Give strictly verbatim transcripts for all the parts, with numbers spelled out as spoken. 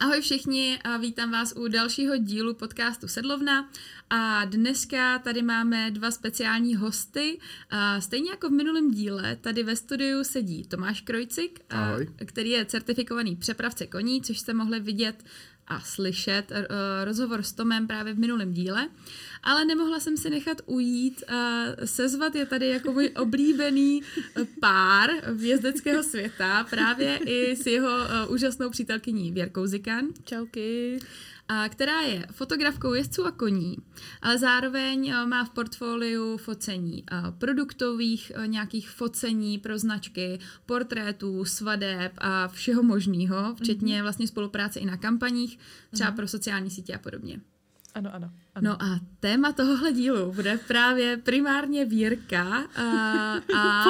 Ahoj všichni a vítám vás u dalšího dílu podcastu Sedlovna a dneska tady máme dva speciální hosty. A stejně jako v minulém díle, tady ve studiu sedí Tomáš Krojcik, a, který je certifikovaný přepravce koní, což jste mohli vidět a slyšet rozhovor s Tomem právě v minulém díle. Ale nemohla jsem si nechat ujít a sezvat je tady jako můj oblíbený pár jezdeckého světa, právě i s jeho uh, úžasnou přítelkyní Věrkou Zikan. Čauky. A která je fotografkou jezdců a koní, ale zároveň uh, má v portfoliu focení uh, produktových uh, nějakých focení pro značky, portrétů, svadeb a všeho možného, včetně mm-hmm. vlastně spolupráce i na kampaních, třeba mm-hmm. pro sociální sítě a podobně. Ano, ano, ano. No a téma tohohle dílu bude právě primárně Věrka a, a,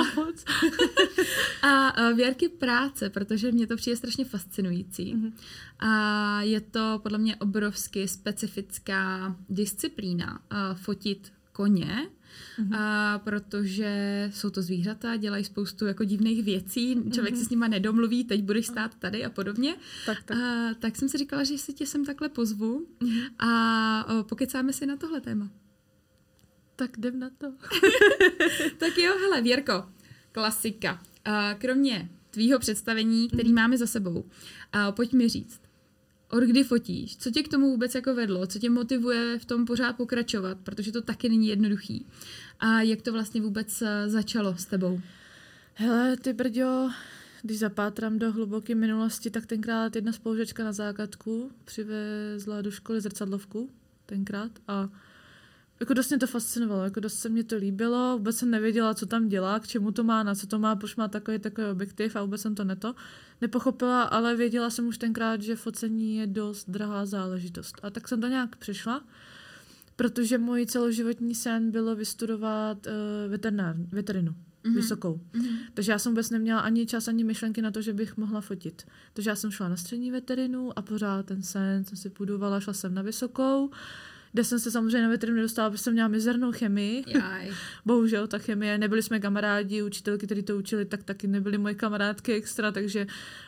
a Věrky práce, protože mě to přijde strašně fascinující. Mm-hmm. A je to podle mě obrovsky specifická disciplína fotit koně, mm-hmm. a protože jsou to zvířata, dělají spoustu jako divných věcí, člověk mm-hmm. se s nima nedomluví, teď budeš stát tady a podobně. Tak, tak. A, tak jsem si říkala, že si tě sem takhle pozvu mm-hmm. a o, pokecáme si na tohle téma. Tak jdem na to. Tak jo, hele, Věrko, klasika. A kromě tvýho představení, který mm-hmm. máme za sebou, a pojď mi říct, od kdy fotíš? Co tě k tomu vůbec jako vedlo? Co tě motivuje v tom pořád pokračovat? Protože to taky není jednoduchý. A jak to vlastně vůbec začalo s tebou? Hele, ty brďo, když zapátrám do hluboké minulosti, tak tenkrát jedna spolužačka na základku přivezla do školy zrcadlovku tenkrát a jako dost mě to fascinovalo, jako dost se mě to líbilo, vůbec jsem nevěděla, co tam dělá, k čemu to má, na co to má, proč má takový takový objektiv a vůbec jsem to neto nepochopila, ale věděla jsem už tenkrát, že focení je dost drahá záležitost. A tak jsem to nějak přišla, protože můj celoživotní sen bylo vystudovat uh, veterinár, veterinu. Mm-hmm. Vysokou. Mm-hmm. Takže já jsem vůbec neměla ani čas, ani myšlenky na to, že bych mohla fotit. Takže já jsem šla na střední veterinu a pořád ten sen jsem si budovala, šla jsem na vysokou, kde jsem se samozřejmě na veterinu nedostala, protože jsem měla mizernou chemii. Bohužel ta chemie, nebyli jsme kamarádi, učitelky, kteří to učili, tak taky nebyly moje kamarádky extra, takže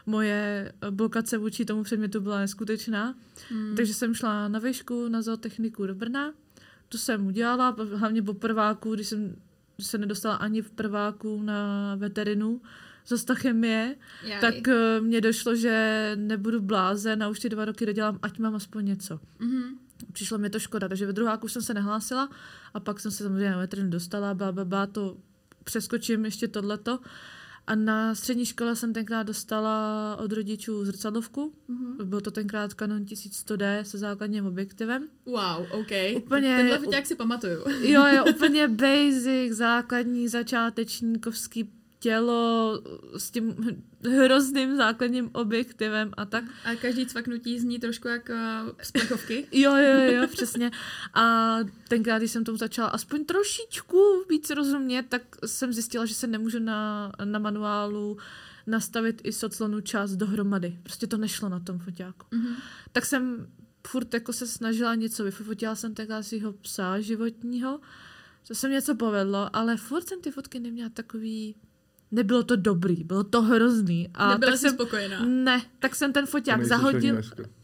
moje blokace vůči tomu předmětu byla neskutečná. Hmm. Takže jsem šla na výšku, na zootechniku do Brna. To jsem udělala, hlavně po prváku, když jsem se nedostala ani v prváku na veterinu, zase ta chemie, Jaj. tak uh, mně došlo, že nebudu blázen a už ty dva roky dodělám, ať mám aspoň něco. Mm-hmm. Přišlo mi to škoda, takže ve druháku už jsem se nehlásila a pak jsem se samozřejmě na veterinu dostala, bla, bla, bla, to přeskočím ještě tohleto. A na střední škole jsem tenkrát dostala od rodičů zrcadlovku. Mm-hmm. Byl to tenkrát Canon tisíc sto D se základním objektivem. Wow, ok. Úplně, tenhle foťák si pamatuju. Jo, jo, úplně basic, základní, začátečníkovský tělo s tím hrozným základním objektivem a tak. A každý cvaknutí zní trošku jak uh, z plechovky. jo, jo, jo, přesně. A tenkrát, když jsem tomu začala aspoň trošičku víc rozumět, tak jsem zjistila, že se nemůžu na, na manuálu nastavit i soclonu čas dohromady. Prostě to nešlo na tom foťáku. Mm-hmm. Tak jsem furt jako se snažila něco, vyfotila jsem tenkrát svýho psa životního, to se mi něco povedlo, ale furt jsem ty fotky neměla takový. Nebylo to dobrý, bylo to hrozný. A nebyla tak jsi jsem, spokojená. Ne, tak jsem ten foťák zahodil.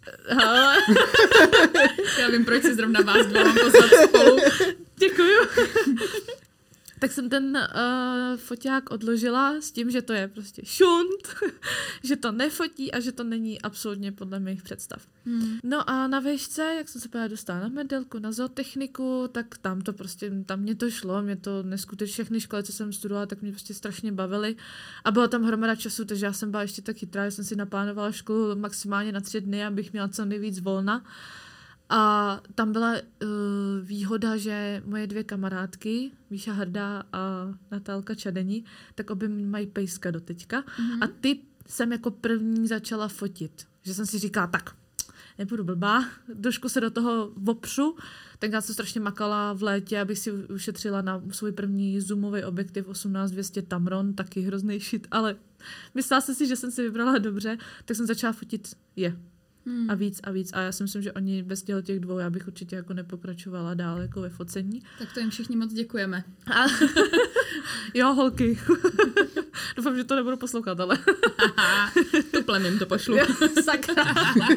Já vím, proč si zrovna vás dva mám pozvat spolu. Děkuju. Tak jsem ten uh, foťák odložila s tím, že to je prostě šunt, že to nefotí a že to není absolutně podle mých představ. Hmm. No a na výšce, jak jsem se právě dostala na medelku, na zootechniku, tak tam to prostě, tam mě to šlo, mě to neskutečně všechny školy, co jsem studovala, tak mě prostě strašně bavily a byla tam hromada času, takže já jsem byla ještě tak chytrá, že jsem si naplánovala školu maximálně na tři dny, abych měla co nejvíc volna. A tam byla uh, výhoda, že moje dvě kamarádky, Míša Hrdá a Natálka Čadení, tak obě mají pejska doteďka. Mm-hmm. A ty jsem jako první začala fotit. Že jsem si říkala, tak, nebudu blbá, trošku se do toho opřu. Tenkrát jsem strašně makala v létě, abych si ušetřila na svůj první zoomový objektiv osmnáct dvě stě Tamron, taky hrozný shit, ale myslela jsem si, že jsem si vybrala dobře, tak jsem začala fotit je. Hmm. A víc a víc. A já si myslím, že oni bez těch dvou, já bych určitě jako nepokračovala dál jako ve focení. Tak to jim všichni moc děkujeme. A, Jo, holky. Doufám, že to nebudu poslouchat, ale... To plemím to pošlu. Sakra.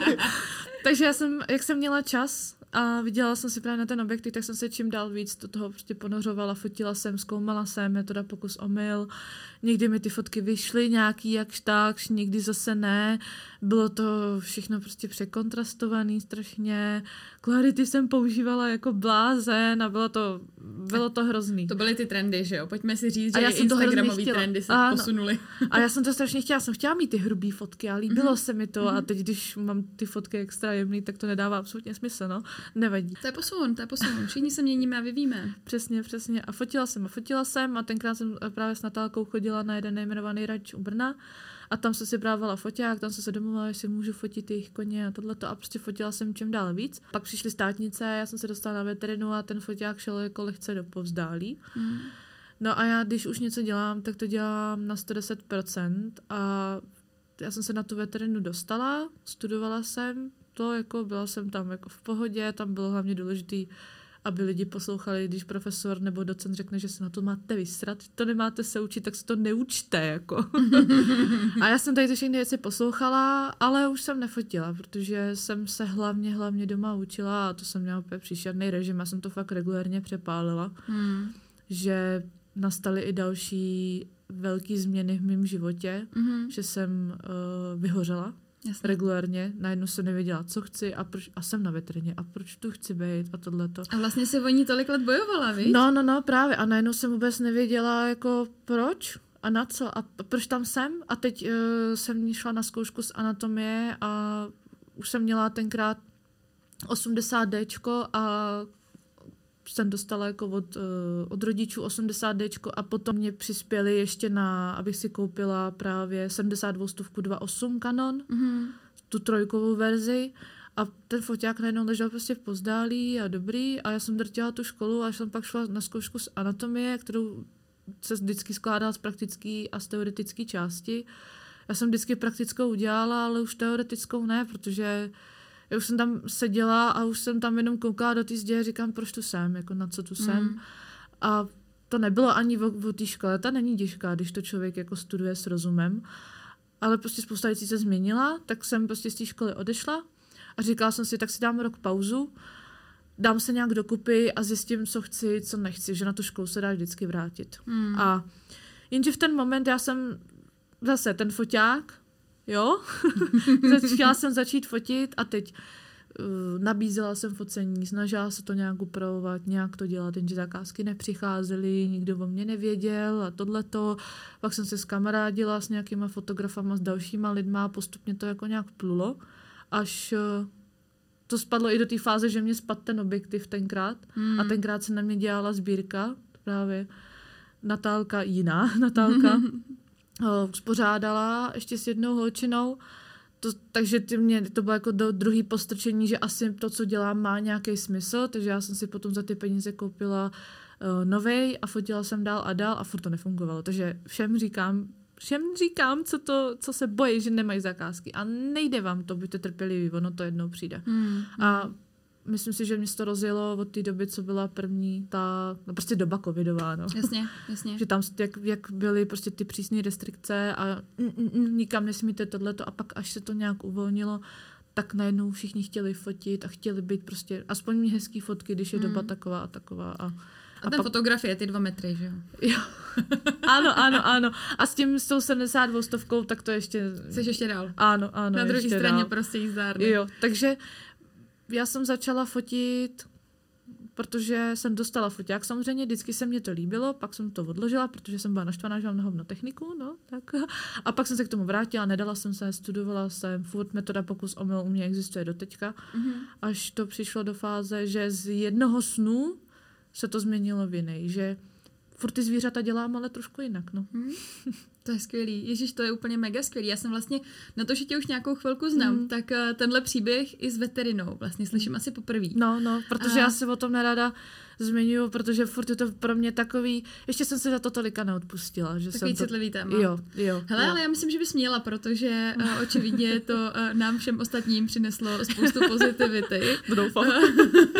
Takže já jsem, jak jsem měla čas a viděla jsem si právě na ten objektiv, tak jsem se čím dál víc do toho prostě ponořovala, fotila jsem, zkoumala jsem, metoda pokus omyl. Někdy mi ty fotky vyšly nějaký jakž takž, někdy zase ne. Bylo to všechno prostě překontrastovaný strašně. Clarity jsem používala jako blázen a bylo to, bylo to hrozný. To byly ty trendy, že jo? Pojďme si říct, a že já jsem instagramový trendy se ano. posunuly. A já jsem to strašně chtěla, jsem chtěla mít ty hrubý fotky a líbilo mm-hmm. se mi to mm-hmm. a teď, když mám ty fotky extra jemný, tak to nedává absolutně smysl, no. Nevadí. To je posun, to je posun. Všichni se měníme a vyvíjíme. Přesně, přesně. A fotila jsem a fotila jsem a tenkrát jsem právě s Natálkou chodila na jeden nejmenovaný ranč u Brna a tam jsem si brávala foťák, tam jsem se domluvila, že si můžu fotit jejich koně a tohleto a prostě fotila jsem čím dál víc. Pak přišly státnice, já jsem se dostala na veterinu a ten foťák šel jako lehce do povzdálí. Mm. No a já, když už něco dělám, tak to dělám na sto deset procent a já jsem se na tu veterinu dostala, studovala jsem to, jako byla jsem tam jako v pohodě, tam bylo hlavně důležitý, aby lidi poslouchali, když profesor nebo docent řekne, že se na to máte vysrat, to nemáte se učit, tak se to neučte, jako. A já jsem tady ty všechny věci poslouchala, ale už jsem nefotila, protože jsem se hlavně, hlavně doma učila a to jsem měla úplně příšerný režim, já jsem to fakt regulérně přepálila, hmm. že nastaly i další velké změny v mém životě, mm-hmm. že jsem uh, vyhořela. Jasně. Regulárně, najednou jsem nevěděla, co chci a, proč, a jsem na veterině a proč tu chci být a tohleto. A vlastně se o ní tolik let bojovala, víš? No, no, no, právě a najednou jsem vůbec nevěděla, jako proč a na co a proč tam jsem a teď uh, jsem šla na zkoušku z anatomie a už jsem měla tenkrát osmdesát déčko a jsem dostala jako od, uh, od rodičů osmdesát déčko a potom mě přispěli ještě na, abych si koupila právě sedmdesát dva stovku dva osm Canon, mm-hmm. tu trojkovou verzi a ten foťák najednou ležel prostě v pozdálí a dobrý a já jsem drtila tu školu a jsem pak šla na zkoušku z anatomie, kterou se vždycky skládá z praktické a z teoretické části. Já jsem vždycky praktickou udělala, ale už teoretickou ne, protože já už jsem tam seděla a už jsem tam jenom koukala do té zdi a říkám, proč tu jsem, jako na co tu jsem. Mm. A to nebylo ani o, o té škole, ta není těžká, když to člověk jako studuje s rozumem. Ale prostě spousta věcí se změnila, tak jsem prostě z té školy odešla a říkala jsem si, tak si dám rok pauzu, dám se nějak dokupy a zjistím, co chci, co nechci, že na tu školu se dá vždycky vrátit. Mm. A jenže v ten moment já jsem zase ten foťák, jo, chtěla jsem začít fotit a teď uh, nabízela jsem focení, snažila se to nějak upravovat, nějak to dělat, jenže zakázky nepřicházely, nikdo o mě nevěděl a tohleto. Pak jsem se skamarádila s nějakýma fotografama, s dalšíma lidma a postupně to jako nějak plulo, až uh, to spadlo i do té fáze, že mě spadl ten objektiv tenkrát hmm. a tenkrát se na mě dělala sbírka, právě Natálka, jiná Natálka, uspořádala ještě s jednou holčinou, to, takže ty mě, to bylo jako do druhý postrčení, že asi to, co dělám, má nějaký smysl, takže já jsem si potom za ty peníze koupila uh, novej a fotila jsem dál a dál a furt to nefungovalo, takže všem říkám, všem říkám, co, to, co se bojí, že nemají zakázky a nejde vám to, buďte trpěliví, ono to jednou přijde. Hmm, a myslím si, že mě to rozjelo od té doby, co byla první ta, no prostě doba covidová, no. Jasně, jasně. Že tam, jak, jak byly prostě ty přísné restrikce a n- n- nikam nesmíte tohleto a pak až se to nějak uvolnilo, tak najednou všichni chtěli fotit a chtěli být prostě, aspoň mít hezký fotky, když je mm. doba taková a taková. A, a, a ten pak... fotografie, ty dva metry, že jo? Jo. ano, ano, ano. A s tím, s tou sedmdesát dva stovkou, tak to ještě... Jsi ještě dál. Ano, ano. Na druhé straně dál. Prostě jízdárny. Jo, takže já jsem začala fotit, protože jsem dostala foťák. Samozřejmě vždycky se mě to líbilo, pak jsem to odložila, protože jsem byla naštvaná, že mám na hovno techniku, no, tak. A pak jsem se k tomu vrátila, nedala jsem se, studovala jsem, furt metoda pokus omyl u mě existuje doteďka, mm-hmm. až to přišlo do fáze, že z jednoho snu se to změnilo v jiný, že furt ty zvířata dělám, ale trošku jinak, no. Hmm. To je skvělý. Ježiš, to je úplně mega skvělý. Já jsem vlastně, na to, že tě už nějakou chvilku znám, hmm. tak uh, tenhle příběh i s veterinou vlastně slyším asi poprvé. No, no, protože a... já si o tom nerada zmiňuju, protože furt je to pro mě takový, ještě jsem se za to tolika neodpustila. Že takový jsem citlivý to... téma. Jo, jo. Hele, jo. ale já myslím, že bys měla, protože uh, očividně to uh, nám všem ostatním přineslo spoustu pozitivity. Doufám.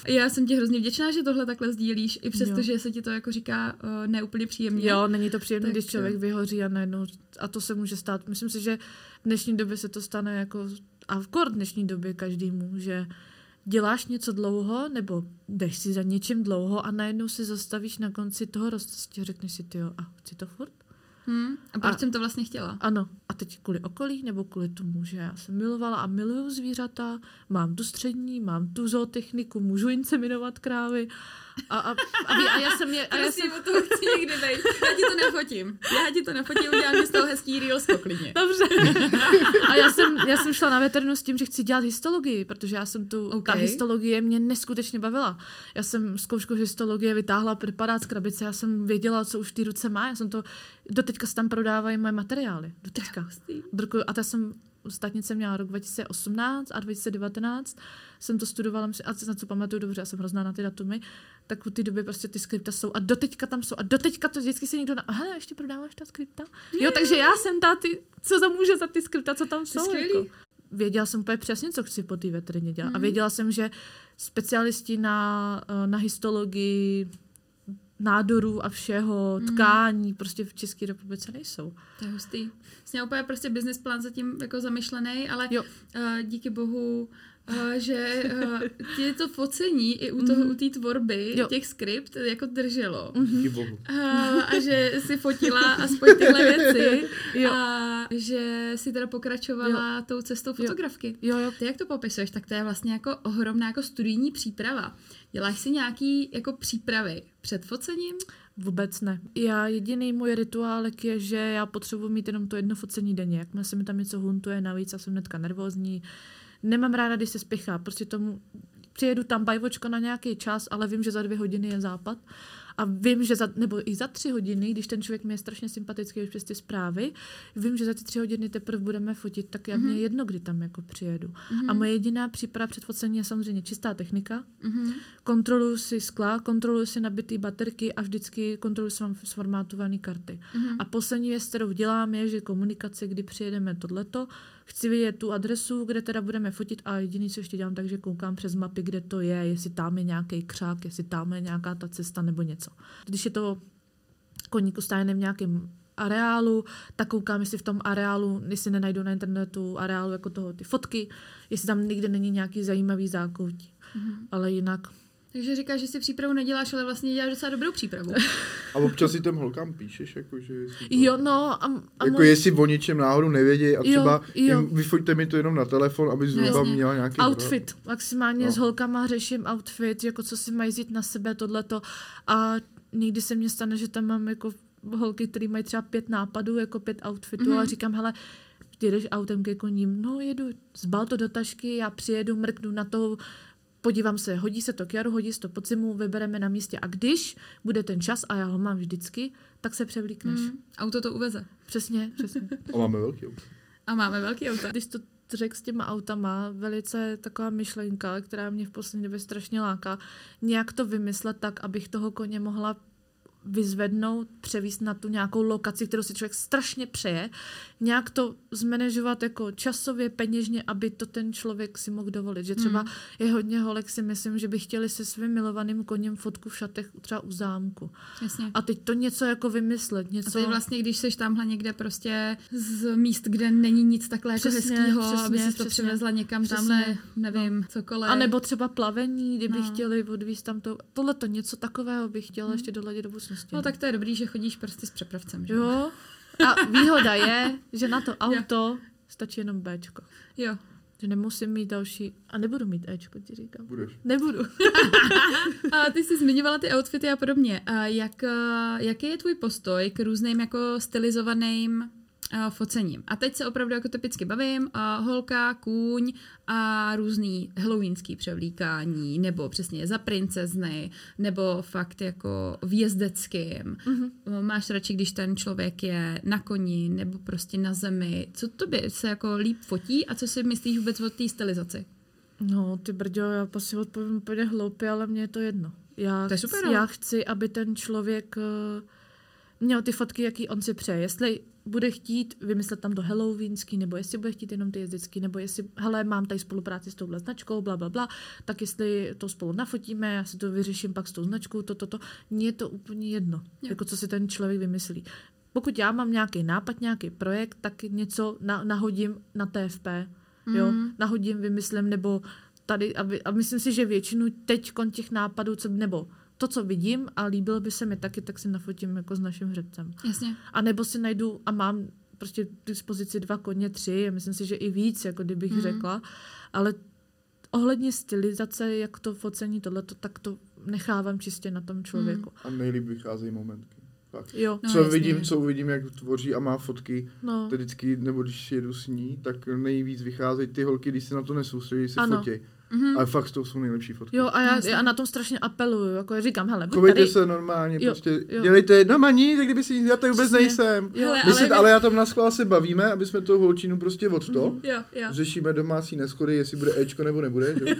Já jsem ti hrozně vděčná, že tohle takhle sdílíš, i přesto, Jo. že se ti to jako říká uh, neúplně příjemně. Jo, není to příjemné, Tak když člověk jo. vyhoří a najednou, a to se může stát. Myslím si, že v dnešní době se to stane jako, a v kor dnešní době každému, že děláš něco dlouho, nebo jdeš si za něčím dlouho a najednou si zastavíš na konci toho rozcestí, řekneš si, tyjo, a chci to furt? Hmm? A proč A- jsem to vlastně chtěla? Ano, a teď kvůli okolí, nebo kvůli tomu, že já jsem milovala a miluju zvířata, mám tu střední, mám tu zootechniku, můžu inseminovat krávy a, a, a, ví- a já jsem je... A já jsem, Prosím, o toho chci někdy být. Já ti to nefotím. Já ti to nefotím, udělám ti z toho hezký reels poklidně. dobře. A já jsem, já jsem šla na veterinu s tím, že chci dělat histologii, protože já jsem tu, OK. ta histologie mě neskutečně bavila. Já jsem zkoušku histologie vytáhla preparát z krabice, já jsem věděla, co už v té ruce má, já jsem to, doteďka se tam prodávají moje materiály, doteďka. Drkuju, a to jsem statnice měla rok dva tisíce osmnáct a dva tisíce devatenáct, jsem to studovala, myslím, a na co pamatuju dobře, já jsem hrozná na ty datumy, tak v té době prostě ty skripta jsou a doteďka tam jsou a doteďka to vždycky se někdo na... Aha, ještě prodáváš ta skripta? Jo, takže já jsem ta, ty, co za může za ty skripta, co tam jsou. skvělý. Jako. Věděla jsem úplně přesně, co chci po té veterině dělat. Mhm. A věděla jsem, že specialisti na, na histologii nádorů a všeho, Mhm. tkání, prostě v České republice nejsou. To je hustý. Jsi měl úplně prostě business plán zatím jako zamyšlený, ale Jo. uh, díky bohu, uh, že uh, ti to focení i u toho, u té tvorby Jo. těch skript jako drželo. Díky bohu. Uh, a že si fotila aspoň tyhle věci Jo. a že si teda pokračovala jo. tou cestou fotografky. Jo, jo. Ty jak to popisuješ, tak to je vlastně jako ohromná jako studijní příprava. Děláš si nějaký jako přípravy před focením? Vůbec ne. Já jediný můj rituálek je, že já potřebuji mít jenom to jedno focení denně. Jakmile se mi tam něco huntuje navíc a jsem hnedka nervózní. Nemám ráda, když se spěchá. Prostě tomu přijedu tam bajvočko na nějaký čas, ale vím, že za dvě hodiny je západ. A vím, že za, nebo i za tři hodiny, když ten člověk mi je strašně sympatický už přes ty zprávy, vím, že za ty tři hodiny teprve budeme fotit, tak já mě jedno, kdy tam jako přijedu. Mm-hmm. A moje jediná příprava před focením je samozřejmě čistá technika. Mm-hmm. Kontroluji si skla, kontroluji si nabitý baterky a vždycky kontroluji si mám sformátované karty. Mm-hmm. A poslední věc, kterou dělám, je, že komunikace, kdy přijedeme tohleto, chci vidět tu adresu, kde teda budeme fotit a jediný, co ještě dělám, takže koukám přes mapy, kde to je, jestli tam je nějaký křák, jestli tam je nějaká ta cesta nebo něco. Když je to koník ustájený v nějakém areálu, tak koukám, jestli v tom areálu, jestli nenajdu na internetu areálu jako toho ty fotky, jestli tam nikde není nějaký zajímavý zákoutí. Mm-hmm. Ale jinak... Takže říkáš, že si přípravu neděláš, ale vlastně děláš docela dobrou přípravu. A občas si těm holkám píšeš, jakože... jestli to- Jo, no a, a Jako můj jestli o něčem náhodou nevědějí a třeba Jo, jo. jim vyfoťte mi to jenom na telefon, aby zhruba Jasně. měla nějaký... outfit. Maximálně No. s holkama řeším outfit, jako co si mají vzít na sebe, tohleto. A někdy se mně stane, že tam mám jako holky, které mají třeba pět nápadů, jako pět outfitů Mhm. a říkám, hele, ty jdeš autem ke koním, no jedu, zbal to do tašky, já přijedu, mrknu na to, podívám se, hodí se to k jaru, hodí se to pod zimu, vybereme na místě. A když bude ten čas, a já ho mám vždycky, tak se převlíkneš. Mm. Auto to uveze. Přesně, přesně. A máme velký auto. A máme velký auto. Když to řekl s těma autama, velice taková myšlenka, která mě v poslední době strašně láká, nějak to vymyslet tak, abych toho koně mohla vyzvednout, převíst na tu nějakou lokaci, kterou si člověk strašně přeje, nějak to zmanéžovat jako časově, peněžně, aby to ten člověk si mohl dovolit. Že třeba Mm. je hodně holek, si myslím, že by chtěli se svým milovaným koněm fotku v šatech třeba u zámku. Jasně. A teď to něco jako vymyslet, A něco... to je vlastně, když seš tamhle někde prostě z míst, kde není nic takhle jako Přesně, hezkýho, přesně, aby si to přesně. přivezla někam Přesně, tamhle, nevím, no. cokoliv. A nebo třeba plavení, kdyby No. chtěli odvízt tam to. Tohle to něco takového bych chtěla Hmm. ještě doladit do budoucnosti. No tak to je dobrý, že chodíš prostě s přepravcem, že? Jo. A výhoda je, že na to auto stačí jenom Bčko. Jo. Že nemusím mít další, a nebudu mít Ečko, ti říkám. Budeš. Nebudu. A ty jsi zmiňovala ty outfity a podobně. A jak, a jaký je tvůj postoj k různým jako stylizovaným a, focením? A teď se opravdu jako typicky bavím. A holka, kůň a různý halloweenský převlíkání, nebo přesně za princezny, nebo fakt jako v jezdeckým. Mhm. Máš radši, když ten člověk je na koni, nebo prostě na zemi. Co tobě se jako líp fotí a co si myslíš vůbec o té stylizaci? No, ty brďo, já asi odpovím úplně hloupě, ale mně je to jedno. Já, To je super, chci, ale. já chci, aby ten člověk... eh, měl ty fotky, jaký on si přeje. Jestli bude chtít vymyslet tam to halloweenský, nebo jestli bude chtít jenom ty jezdecký, nebo jestli, hele, mám tady spolupráci s touhle značkou, bla, bla, bla, tak jestli to spolu nafotíme, já si to vyřeším pak s tou značkou, to, to, to. Mně je to úplně jedno, jo. Jako co si ten člověk vymyslí. Pokud já mám nějaký nápad, nějaký projekt, tak něco na, nahodím na T F P, mm. jo, nahodím, vymyslím, nebo tady, a, vy, a myslím si, že většinu teď těch nápadů, co, nebo to, co vidím a líbilo by se mi taky, tak si nafotím jako s naším hřebcem. Jasně. A nebo si najdu a mám prostě k dispozici dva koně, tři, a myslím si, že i víc, jako kdybych mm. řekla, ale ohledně stylizace, jak to focení, tohleto, tak to nechávám čistě na tom člověku. Mm. A nejlíp vycházejí momentky. Tak. Jo. Co No, vidím, co uvidím, jak tvoří a má fotky, no. to vždycky, nebo když jedu s ní, tak nejvíc vycházejí ty holky, když se na to nesoustředí, si ano. fotí. Mm-hmm. Ale fakt to jsou nejlepší fotky. Jo, a já, já na tom strašně apeluju, jako říkám, hele, buď Chovejte tady... se normálně, jo, prostě jo. dělejte, no maní, tak kdyby si já tady vůbec Přesně. nejsem. Jo, ale, ale, se, vy... ale já tam na schvál se bavíme, aby jsme toho holčinu prostě od to. Mm, jo, jo. Řešíme domácí neschody, jestli bude Ečko nebo nebude. Že?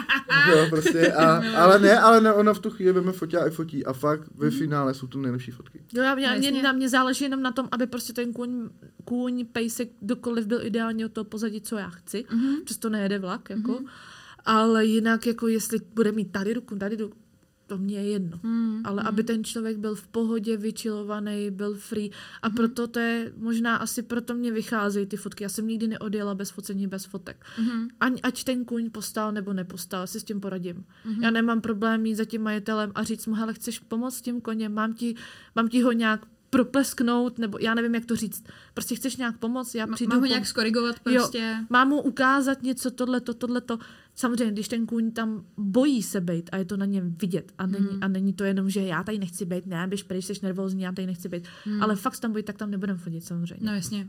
Jo, prostě, a, ale ne, ale ne, ona v tu chvíli veme fotí a i fotí a fakt ve finále jsou to nejlepší fotky. Jo, já, No, mě, na mě záleží jenom na tom, aby prostě ten kůň, kůň, pejsek, kdokoliv byl ideálně od toho pozadí, co já chci. Mm-hmm. Přesto nejede vlak, jako. Mm-hmm. Ale jinak, jako jestli bude mít tady ruku, tady ruku, to mě je jedno. Mm, Ale mm. aby ten člověk byl v pohodě, vychillovaný, byl free. A Mm. proto to je, možná asi proto mě vycházejí ty fotky. Já jsem nikdy neodjela bez focení, bez fotek. Mm-hmm. Ani, ať ten kůň postál nebo nepostal, si s tím poradím. Mm-hmm. Já nemám problém jít za tím majitelem a říct mu, hele, chceš pomoct s tím koněm, mám ti, mám ti ho nějak proplesknout, nebo já nevím, jak to říct. Prostě chceš nějak pomoct, já přijdu. Mám ho pom- nějak skorigovat prostě. Jo, mám mu ukázat něco, tohleto, tohleto. Samozřejmě, když ten kůň tam bojí se bejt a je to na něm vidět a není, Hmm. a není to jenom, že já tady nechci bejt, ne, běž pryč, jsi nervózní, já tady nechci bejt. Hmm. Ale fakt tam bojí, tak tam nebudem chodit samozřejmě. No jasně.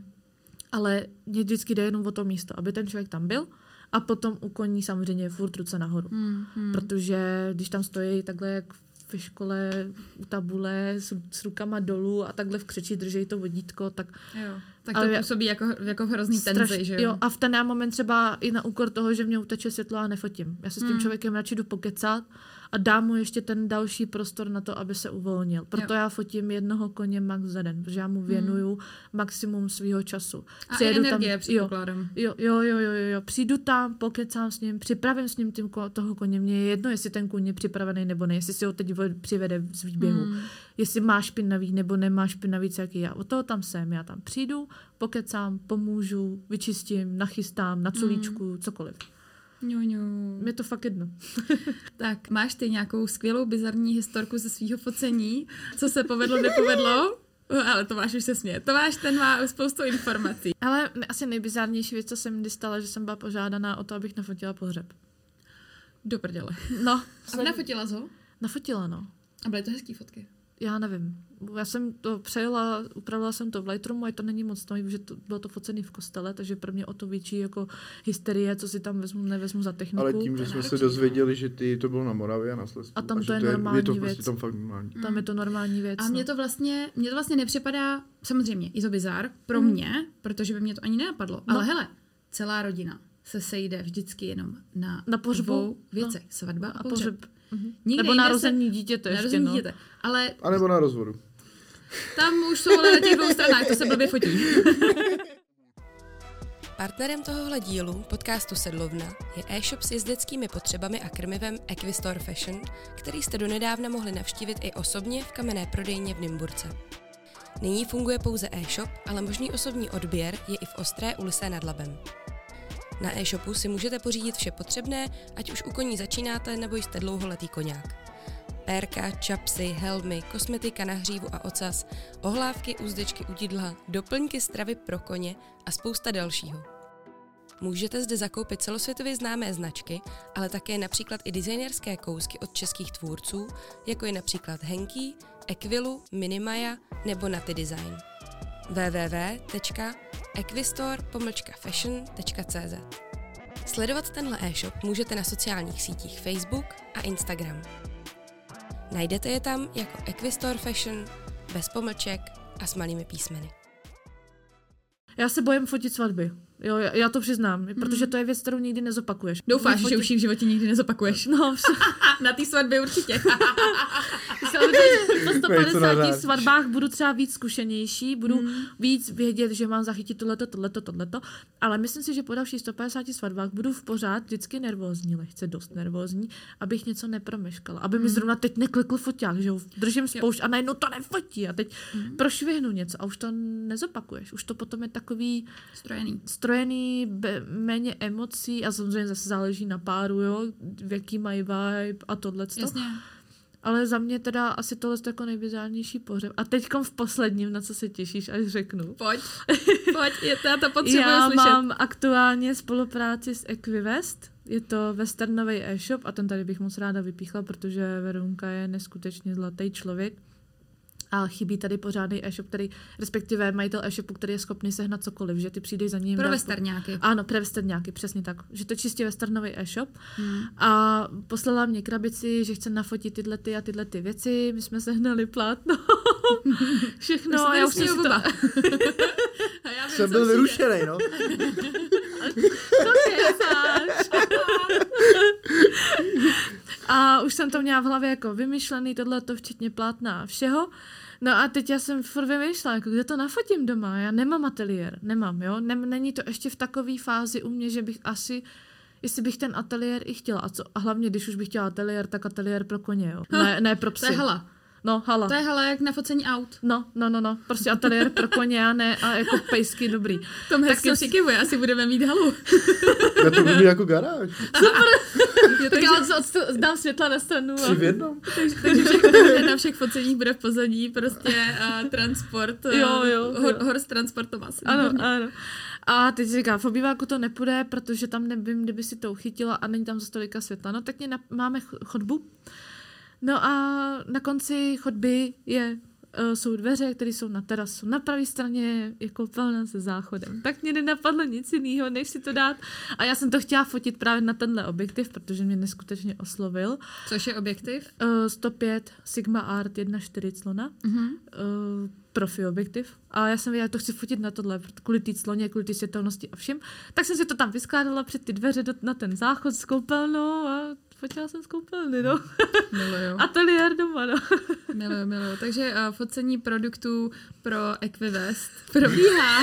Ale mě vždycky jde jenom o to místo, aby ten člověk tam byl a potom u koní samozřejmě furt ruce nahoru. Hmm. Hmm. Protože když tam stojí takhle jak ve škole u tabule s, s rukama dolů a takhle v křeči držej to vodítko, tak Jo. Tak ale to já- působí jako, jako v hrozný tenzi, že jo? jo? A v ten moment třeba i na úkor toho, že mě uteče světlo a nefotím. Já se s tím Hmm. člověkem radši jdu pokecat a dám mu ještě ten další prostor na to, aby se uvolnil. Proto Jo. já fotím jednoho koně max za den, protože já mu věnuju maximum svýho času. A i Přijedu energie, jo, předpokládám. Jo, jo, jo, jo, jo. Přijdu tam, pokecám s ním, připravím s ním tím ko- toho koně. Mně je jedno, jestli ten kůň je připravený nebo ne, jestli si ho teď vo- přivede z výběhu, Hmm. jestli má špinavý nebo nemá špinavý, jaký já. Od toho tam jsem, já tam přijdu, pokecám, pomůžu, vyčistím, nachystám, na culíčku, Hmm. cokoliv. Ňu, ňu. Je to fakt jedno. Tak, máš ty nějakou skvělou bizarní historku ze svýho focení? Co se povedlo, nepovedlo? Ale Tomáš už se směje. Tomáš, ten má spoustu informací. Ale ne- asi nejbizárnější věc, co jsem kdy stala, že jsem byla požádaná o to, abych nafotila pohřeb. Do prdele. No, A nafotila jsi ho? nafotila, no. A byly to hezký fotky. Já nevím. Já jsem to přejela, upravila jsem to v Lightroomu, a to není moc nový, že to, bylo to focený v kostele, takže pro mě o to větší jako hysterie, co si tam vezmu, nevezmu za techniku. Ale tím, že jsme se dozvěděli, že ty to bylo na Moravě a na Slezsku. A tam že to je je, normální je to věc. prostě tam fakt normální. Tam je to normální věc. A mně no. to vlastně, mně to vlastně nepřipadá, samozřejmě, je to bizár pro Mm. mě, protože by mě to ani nenapadlo. No. Ale hele, celá rodina se sejde vždycky jenom na, Na pohřbu, dvou věcech. No. Svatba a, a pohřeb. pohřeb. Mhm. Nikde Nebo jinde narození dítěte ještě, narození no. dítěte. Ale A nebo na rozvodu. tam už jsou ale na těch dvou stranách, to se blbě fotí. Partnerem tohohle dílu, podcastu Sedlovna, je e-shop s jezdeckými potřebami a krmivem Equistore Fashion, který jste donedávna mohli navštívit i osobně v kamenné prodejně v Nymburce. Nyní funguje pouze e-shop, ale možný osobní odběr je i v Ostré u Lysé nad Labem. Na e-shopu si můžete pořídit vše potřebné, ať už u koní začínáte nebo jste dlouholetý koňák. Pérka, čapsy, helmy, kosmetika na hřívu a ocas, ohlávky, úzdečky, udidla, doplňky stravy pro koně a spousta dalšího. Můžete zde zakoupit celosvětově známé značky, ale také například i designerské kousky od českých tvůrců, jako je například Henky, Equilu, Minimaja nebo Naty Design. w w w tečka equistore pomlčka fashion tečka c z Sledovat tenhle e-shop můžete na sociálních sítích Facebook a Instagram. Najdete je tam jako Equistore Fashion, bez pomlček a s malými písmeny. Já se bojím fotit svatby. Jo, já, já to přiznám, Mhm. protože to je věc, kterou nikdy nezopakuješ. Doufáš, Buď že fotit- už ji v životě nikdy nezopakuješ. No, vš- Na té svatbě určitě. Po sto padesáti svatbách budu třeba víc zkušenější, budu hmm. víc vědět, že mám zachytit tohleto, tohleto, tohleto, ale myslím si, že po dalších sto padesáti svatbách budu v pořád vždycky nervózní, lehce dost nervózní, abych něco nepromeškala, aby mi zrovna teď neklikl foťák, že jo, držím spoušť a najednou to nefotí a teď hmm. prošvihnu něco a už to nezopakuješ, už to potom je takový strojený, strojený be, méně emocí a samozřejmě zase záleží na páru, jo, v jaký mají vibe a tohleto. Jasně. Ale za mě teda asi tohle je jako nejvizuálnější pohřeb. A teďkom v posledním, na co se těšíš, až řeknu. Pojď, pojď, je to, já to potřebuji já slyšet. Já mám aktuálně spolupráci s Equivest, je to westernový e-shop a ten tady bych moc ráda vypíchla, protože Verunka je neskutečně zlatý člověk. A chybí tady pořádný e-shop, který, respektive majitel e-shopu, který je schopný sehnat cokoliv, že ty přijdeš za ním. Pro westerňáky. Ano, pro westerňáky, přesně tak. Že to je čistě westernový e-shop. Hmm. A poslala mě krabici, že chce nafotit tyhle ty a tyhle ty věci. My jsme sehnali plátno. Všechno. A já už si to... a já jsem byl vyrušený, no. Co kecáš? A už jsem to měla v hlavě jako vymyšlený, tohleto včetně plátna a všeho. No a teď já jsem furt vymýšlela, jako kde to nafotím doma, já nemám ateliér, nemám, jo, Nem, není to ještě v takové fázi u mě, že bych asi, jestli bych ten ateliér i chtěla, a co, a hlavně, když už bych chtěla ateliér, tak ateliér pro koně, jo, ne, ne pro psy. To je hala. No, hala. To je hala jak na focení aut. No, no, no, no, prostě ateliér pro koně a ne, a jako pejsky dobrý. Tom hezky přikivuje, asi budeme mít halu. Já to budu jako garáž. Jo, tak já dám světla na stranu. Tři v jednom. Takže, takže všechno, na všech foceních bude v pozadí prostě uh, transport, uh, jo, jo, hor, horse transportovas. Ano, ano. A teď si říká, v obýváku to nepůjde, protože tam nevím, kdyby si to uchytila a není tam za stolika světla. No tak na, máme chodbu. No a na konci chodby je, uh, jsou dveře, které jsou na terasu. Na pravé straně je koupelna se záchodem. Tak mě nenapadlo nic jiného, než si to dát. A já jsem to chtěla fotit právě na tenhle objektiv, protože mě neskutečně oslovil. Což je objektiv? Uh, sto pět Sigma Art jedna čtyři clona. Uh-huh. Uh, profi objektiv. A já jsem věděla, to chci fotit na tohle, kvůli té cloně, kvůli té světelnosti a všem. Tak jsem si to tam vyskládala před ty dveře do, na ten záchod s koupelnou a fotila jsem z koupelny, no. Miluju. Ateliér doma, no. Miluju, miluju. Takže uh, focení produktů pro Equivest probíhá.